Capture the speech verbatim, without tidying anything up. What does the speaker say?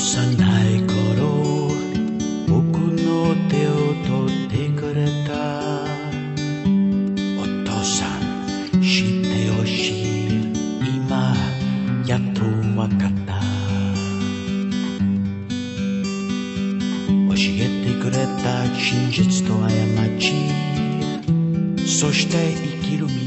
幼い頃僕の手を取ってくれた。お父さん知ってほしい、今やっとわかった。教えてくれた真実と過ち、そして生きる道